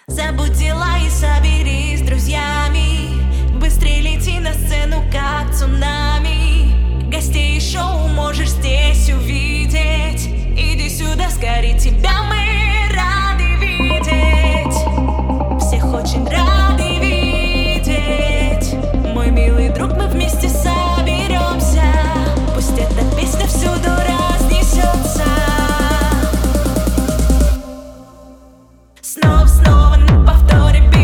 Забудь дела и соберись с друзьями. Быстрей лети на сцену, как цунами. Гостей шоу можешь здесь увидеть. Иди сюда, скорее, тебя мы рады видеть. Всех очень рады видеть. Мой милый друг, мы вместе соберемся. Пусть эта песня всюду разнесется. Снова на повторе.